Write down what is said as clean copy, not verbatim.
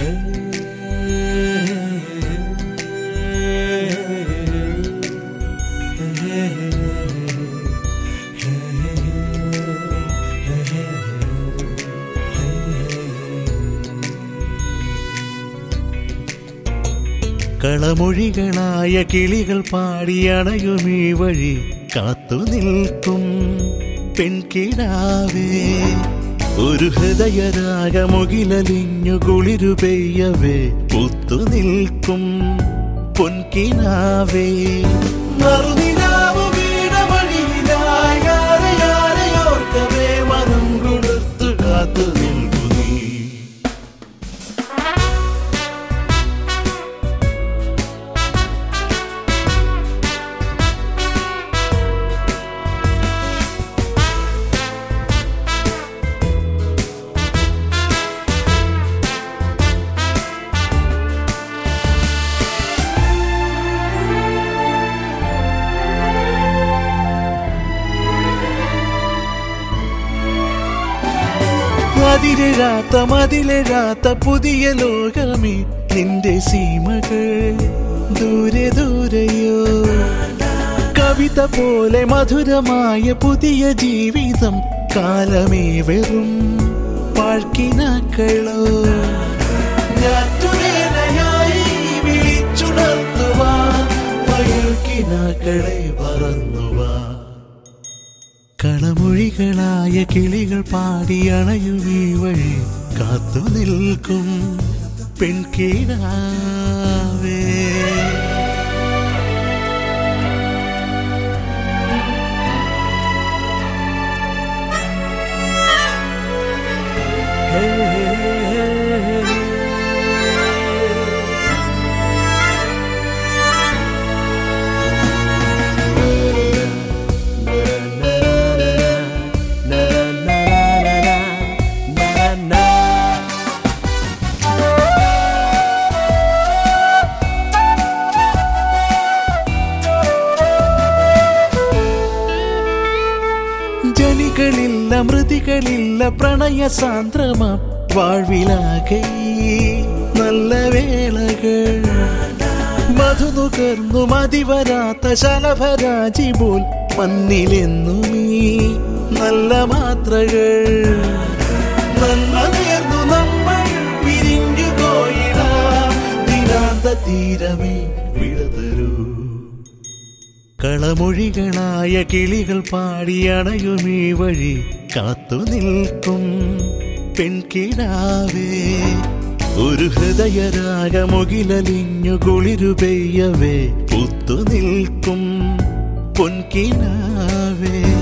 കളമൊഴികളായ കിളികൾ പാടിയണയുമീ വഴി കാത്തു നിൽക്കും പെൺകിടാവേ. ഒരു ഹൃദയരാഗമുകിലലിഞ്ഞു കുളിരു പെയ്യവേ പൂത്തു നിൽക്കും പൊൻകിനാവേ. നറുനിലാവു വീണമണിയിലായോർക്കവേ മനം കൊടുത്തു കാത്തു നിൽക്കു നീ. മതിലെഴാത്ത പുതിയ ലോകമേ നിന്റെ സീമകൾ ദൂരെ ദൂരെയോ. കവിത പോലെ മധുരമായ പുതിയ ജീവിതം കാലമേ വെറും പാഴ്ക്കിനാക്കളോ. ഞാറ്റുവേലയായി വിളിച്ചുണർത്തുവാ പഴുക്കിനാക്കളെ പറന്നുവാ. കളമൊഴികളായ കിളികൾ പാടിയണയുമീ വഴി കാത്തു നിൽക്കും പെൺകിടാവേ. ജനികളില്ല മൃതികളില്ല പ്രണയ സാന്ദ്രമ വാഴ്വിലാകെ നല്ല വേളകൾ. മധുനുകർന്നു മതിവരാത്ത ശലഭരാജി പോൽ മണ്ണിലെന്നുമീ നല്ല മാത്രകൾ. നന്മ നേർന്നു നമ്മൾ പിരിഞ്ഞു പോയിടാ ദിനാന്ത തീരമേ വിടതരൂ. കളമൊഴികളായ കിളികൾ പാടിയണയുമീ വഴി കാത്തു നിൽക്കും പെൺകിടാവേ. ഒരു ഹൃദയരാഗമുകിലലിഞ്ഞു കുളിരു പെയ്യവേ പൂത്തു നിൽക്കും പൊൻകിനാവേ.